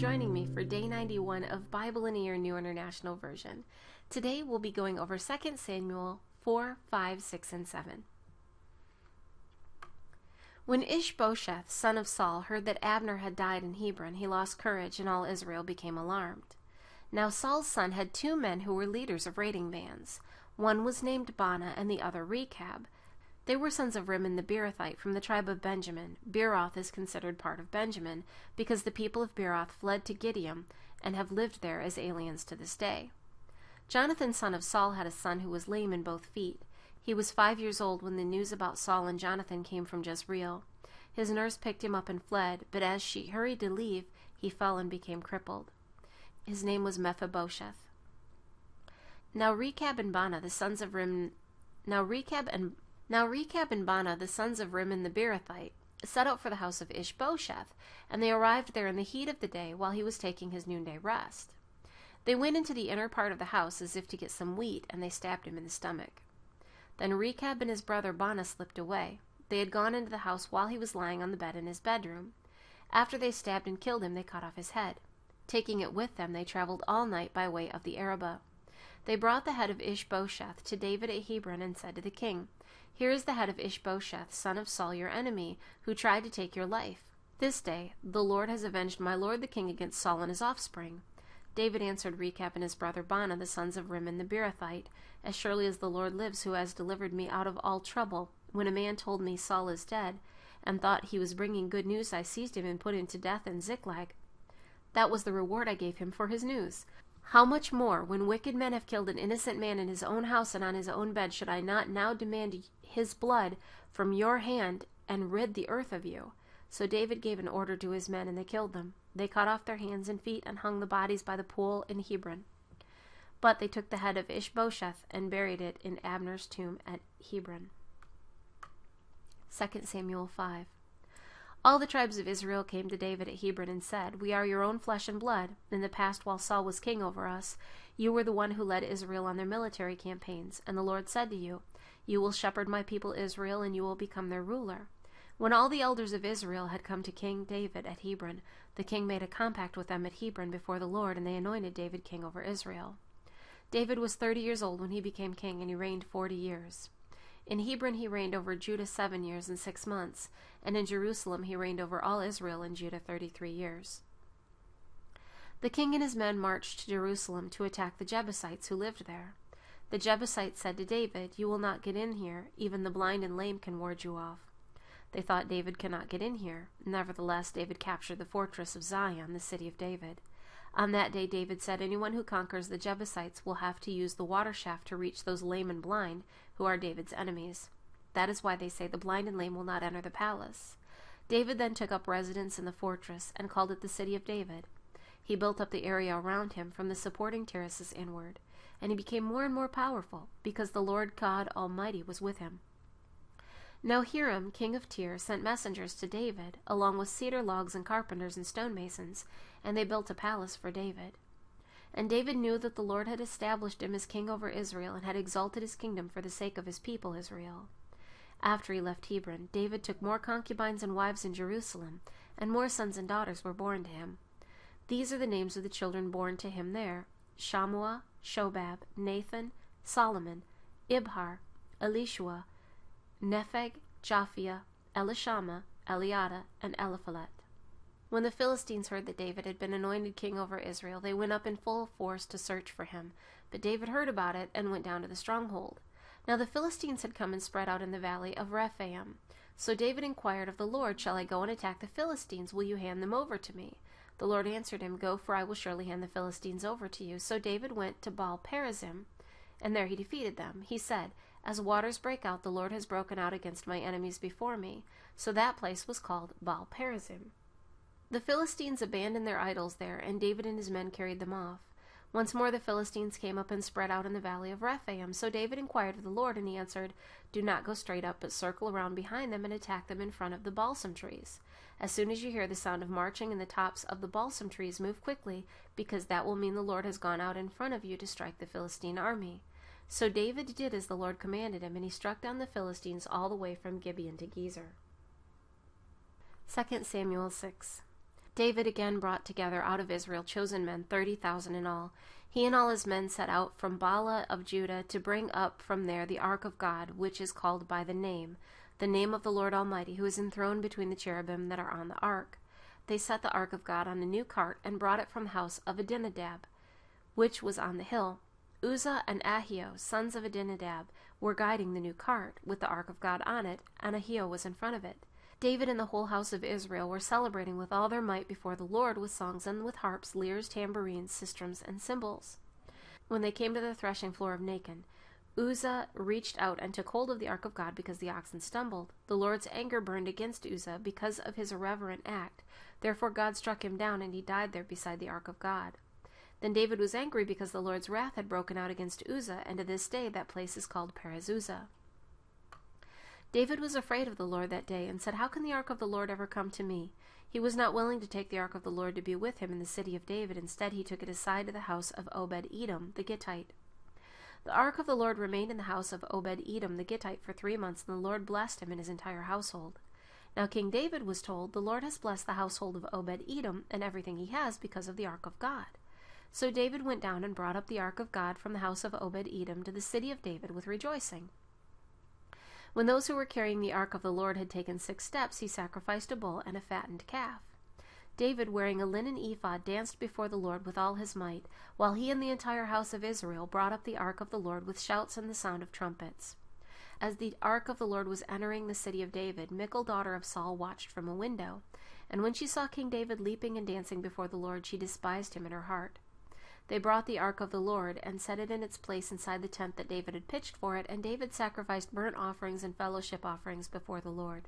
joining me for day 91 of Bible in a Year New International Version. Today we'll be going over 2 Samuel 4, 5, 6, and 7. When Ishbosheth, son of Saul, heard that Abner had died in Hebron, he lost courage, and all Israel became alarmed. Now Saul's son had two men who were leaders of raiding bands. One was named Baanah, and the other Rechab. They were sons of Rimmon the Beerothite from the tribe of Benjamin. Beeroth is considered part of Benjamin, because the people of Beeroth fled to Gideon and have lived there as aliens to this day. Jonathan, son of Saul, had a son who was lame in both feet. He was 5 years old when the news about Saul and Jonathan came from Jezreel. His nurse picked him up and fled, but as she hurried to leave, he fell and became crippled. His name was Mephibosheth. Now Rechab and Baanah, the sons of Rimmon the Beerothite, set out for the house of Ishbosheth, and they arrived there in the heat of the day while he was taking his noonday rest. They went into the inner part of the house as if to get some wheat, and they stabbed him in the stomach. Then Rechab and his brother Baanah slipped away. They had gone into the house while he was lying on the bed in his bedroom. After they stabbed and killed him, they cut off his head. Taking it with them, they traveled all night by way of the Arabah. They brought the head of Ishbosheth to David at Hebron and said to the king, "Here is the head of Ishbosheth, son of Saul, your enemy, who tried to take your life. This day the Lord has avenged my lord the king against Saul and his offspring." David answered Rechab and his brother Baanah, the sons of Rimmon the Beerothite, "As surely as the Lord lives, who has delivered me out of all trouble, when a man told me Saul is dead, and thought he was bringing good news, I seized him and put him to death in Ziklag. That was the reward I gave him for his news. How much more, when wicked men have killed an innocent man in his own house and on his own bed, should I not now demand his blood from your hand and rid the earth of you?" So David gave an order to his men, and they killed them. They cut off their hands and feet and hung the bodies by the pool in Hebron. But they took the head of Ishbosheth and buried it in Abner's tomb at Hebron. 2 Samuel 5. All the tribes of Israel came to David at Hebron and said, "We are your own flesh and blood. In the past, while Saul was king over us, you were the one who led Israel on their military campaigns, and the Lord said to you, 'You will shepherd my people Israel, and you will become their ruler.'" When all the elders of Israel had come to King David at Hebron, the king made a compact with them at Hebron before the Lord, and they anointed David king over Israel. David was 30 years old when he became king, and he reigned 40 years. In Hebron he reigned over Judah 7 years and 6 months, and in Jerusalem he reigned over all Israel and Judah 33 years. The king and his men marched to Jerusalem to attack the Jebusites who lived there. The Jebusites said to David, "You will not get in here. Even the blind and lame can ward you off." They thought David cannot get in here. Nevertheless, David captured the fortress of Zion, the city of David. On that day David said, "Anyone who conquers the Jebusites will have to use the water shaft to reach those lame and blind who are David's enemies. That is why they say the blind and lame will not enter the palace." David then took up residence in the fortress and called it the City of David. He built up the area around him from the supporting terraces inward, and he became more and more powerful because the Lord God Almighty was with him. Now Hiram, king of Tyre, sent messengers to David, along with cedar logs and carpenters and stonemasons, and they built a palace for David. And David knew that the Lord had established him as king over Israel and had exalted his kingdom for the sake of his people Israel. After he left Hebron, David took more concubines and wives in Jerusalem, and more sons and daughters were born to him. These are the names of the children born to him there: Shammua, Shobab, Nathan, Solomon, Ibhar, Elishua, Nepheg, Japhia, Elishama, Eliada, and Eliphalet. When the Philistines heard that David had been anointed king over Israel, they went up in full force to search for him. But David heard about it and went down to the stronghold. Now the Philistines had come and spread out in the valley of Rephaim. So David inquired of the Lord, "Shall I go and attack the Philistines? Will you hand them over to me?" The Lord answered him, "Go, for I will surely hand the Philistines over to you." So David went to Baal-perazim, and there he defeated them. He said, "As waters break out, the Lord has broken out against my enemies before me." So that place was called Baal-perazim. The Philistines abandoned their idols there, and David and his men carried them off. Once more the Philistines came up and spread out in the valley of Rephaim. So David inquired of the Lord, and he answered, "Do not go straight up, but circle around behind them and attack them in front of the balsam trees. As soon as you hear the sound of marching in the tops of the balsam trees, move quickly, because that will mean the Lord has gone out in front of you to strike the Philistine army." So David did as the Lord commanded him, and he struck down the Philistines all the way from Gibeon to Gezer. 2 Samuel 6. David again brought together out of Israel chosen men, 30,000 in all. He and all his men set out from Baalah of Judah to bring up from there the ark of God, which is called by the name of the Lord Almighty, who is enthroned between the cherubim that are on the ark. They set the ark of God on a new cart and brought it from the house of Abinadab, which was on the hill. Uzzah and Ahio, sons of Abinadab, were guiding the new cart, with the ark of God on it, and Ahio was in front of it. David and the whole house of Israel were celebrating with all their might before the Lord with songs and with harps, lyres, tambourines, sistrums, and cymbals. When they came to the threshing floor of Nacon, Uzzah reached out and took hold of the ark of God because the oxen stumbled. The Lord's anger burned against Uzzah because of his irreverent act. Therefore God struck him down, and he died there beside the ark of God. Then David was angry because the Lord's wrath had broken out against Uzzah, and to this day that place is called Perez Uzzah. David was afraid of the Lord that day, and said, "How can the ark of the Lord ever come to me?" He was not willing to take the ark of the Lord to be with him in the city of David. Instead, he took it aside to the house of Obed-Edom, the Gittite. The ark of the Lord remained in the house of Obed-Edom, the Gittite, for 3 months, and the Lord blessed him and his entire household. Now King David was told, "The Lord has blessed the household of Obed-Edom and everything he has because of the ark of God." So David went down and brought up the ark of God from the house of Obed-Edom to the city of David with rejoicing. When those who were carrying the ark of the Lord had taken 6 steps, he sacrificed a bull and a fattened calf. David, wearing a linen ephod, danced before the Lord with all his might, while he and the entire house of Israel brought up the ark of the Lord with shouts and the sound of trumpets. As the ark of the Lord was entering the city of David, Michal, daughter of Saul, watched from a window. And when she saw King David leaping and dancing before the Lord, she despised him in her heart. They brought the ark of the Lord and set it in its place inside the tent that David had pitched for it, and David sacrificed burnt offerings and fellowship offerings before the Lord.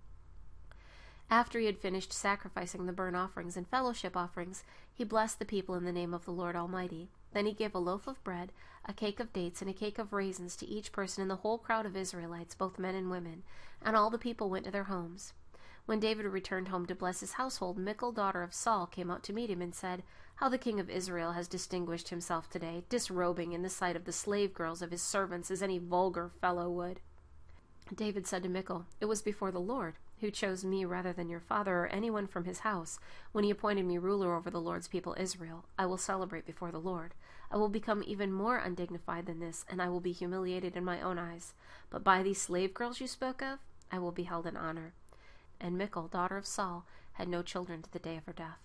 After he had finished sacrificing the burnt offerings and fellowship offerings, he blessed the people in the name of the Lord Almighty. Then he gave a loaf of bread, a cake of dates, and a cake of raisins to each person in the whole crowd of Israelites, both men and women, and all the people went to their homes. When David returned home to bless his household, Michal, daughter of Saul, came out to meet him and said, "How the king of Israel has distinguished himself today, disrobing in the sight of the slave girls of his servants as any vulgar fellow would." David said to Michal, "It was before the Lord, who chose me rather than your father or anyone from his house, when he appointed me ruler over the Lord's people Israel. I will celebrate before the Lord. I will become even more undignified than this, and I will be humiliated in my own eyes. But by these slave girls you spoke of, I will be held in honor." And Michal, daughter of Saul, had no children to the day of her death.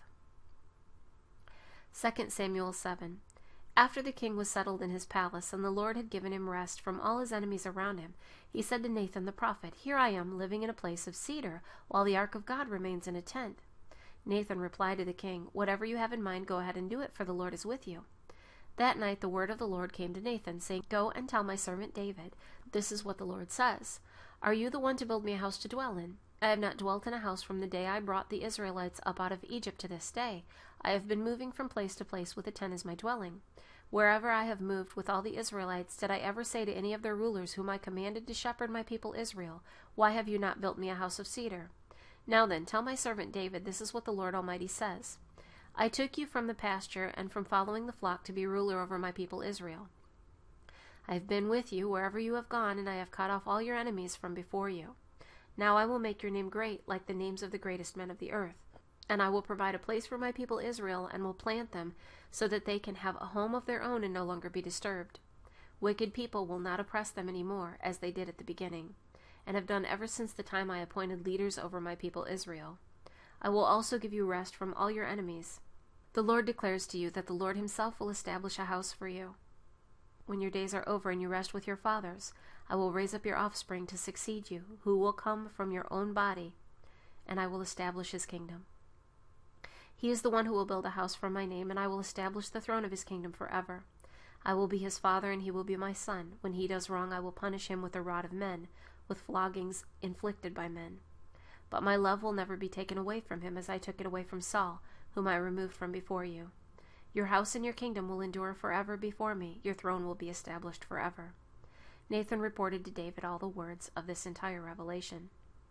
2 Samuel 7. After the king was settled in his palace, and the Lord had given him rest from all his enemies around him, he said to Nathan the prophet, "Here I am, living in a place of cedar, while the ark of God remains in a tent." Nathan replied to the king, "Whatever you have in mind, go ahead and do it, for the Lord is with you." That night the word of the Lord came to Nathan, saying, "Go and tell my servant David, this is what the Lord says. Are you the one to build me a house to dwell in? I have not dwelt in a house from the day I brought the Israelites up out of Egypt to this day. I have been moving from place to place with a tent as my dwelling. Wherever I have moved with all the Israelites, did I ever say to any of their rulers whom I commanded to shepherd my people Israel, 'Why have you not built me a house of cedar?' Now then, tell my servant David, this is what the Lord Almighty says. I took you from the pasture and from following the flock to be ruler over my people Israel. I have been with you wherever you have gone, and I have cut off all your enemies from before you. Now I will make your name great, like the names of the greatest men of the earth. And I will provide a place for my people Israel, and will plant them, so that they can have a home of their own and no longer be disturbed. Wicked people will not oppress them any more, as they did at the beginning, and have done ever since the time I appointed leaders over my people Israel. I will also give you rest from all your enemies. The Lord declares to you that the Lord himself will establish a house for you. When your days are over and you rest with your fathers, I will raise up your offspring to succeed you, who will come from your own body, and I will establish his kingdom. He is the one who will build a house for my name, and I will establish the throne of his kingdom forever. I will be his father, and he will be my son. When he does wrong, I will punish him with the rod of men, with floggings inflicted by men. But my love will never be taken away from him, as I took it away from Saul, whom I removed from before you. Your house and your kingdom will endure forever before me. Your throne will be established forever." Nathan reported to David all the words of this entire revelation.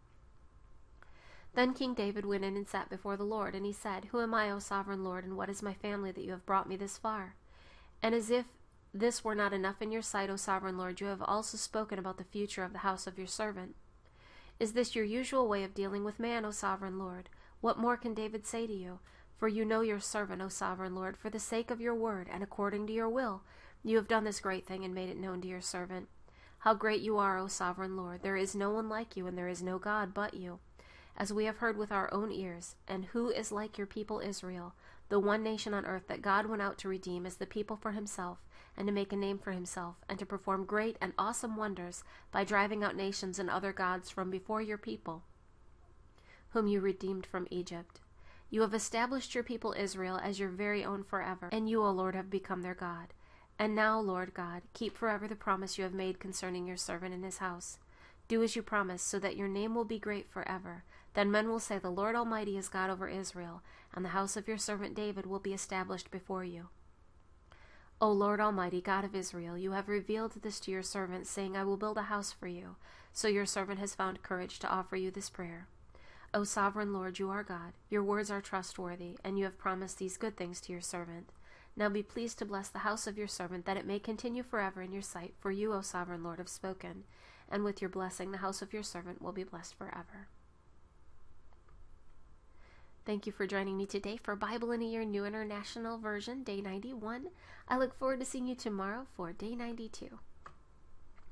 Then King David went in and sat before the Lord, and he said, "Who am I, O sovereign Lord, and what is my family that you have brought me this far? And as if this were not enough in your sight, O sovereign Lord, you have also spoken about the future of the house of your servant. Is this your usual way of dealing with man, O sovereign Lord? What more can David say to you? For you know your servant, O sovereign Lord, for the sake of your word and according to your will, you have done this great thing and made it known to your servant. How great you are, O sovereign Lord! There is no one like you, and there is no God but you. As we have heard with our own ears, and who is like your people Israel, the one nation on earth that God went out to redeem as the people for himself, and to make a name for himself, and to perform great and awesome wonders by driving out nations and other gods from before your people, whom you redeemed from Egypt. You have established your people Israel as your very own forever, and you, O Lord, have become their God. And now, Lord God, keep forever the promise you have made concerning your servant and his house. Do as you promised, so that your name will be great forever. Then men will say, the Lord Almighty is God over Israel, and the house of your servant David will be established before you. O Lord Almighty, God of Israel, you have revealed this to your servant, saying, I will build a house for you. So your servant has found courage to offer you this prayer. O sovereign Lord, you are God. Your words are trustworthy, and you have promised these good things to your servant. Now be pleased to bless the house of your servant, that it may continue forever in your sight, for you, O sovereign Lord, have spoken. And with your blessing, the house of your servant will be blessed forever. Thank you for joining me today for Bible in a Year New International Version, Day 91. I look forward to seeing you tomorrow for Day 92.